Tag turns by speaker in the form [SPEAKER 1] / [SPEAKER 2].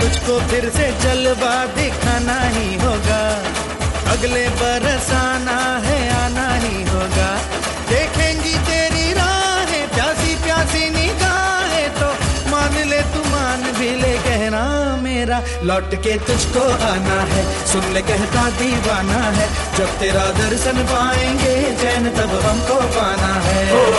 [SPEAKER 1] तुझको फिर से जलवा दिखाना ही होगा, अगले बरस आना है आना ही होगा। देखेंगी तेरी राहें प्यासी प्यासी निगाहें तो मान ले तू मान भी ले कहना मेरा, लौट के तुझको आना है, सुन ले कहता दीवाना है, जब तेरा दर्शन पाएंगे चैन तब हमको पाना है।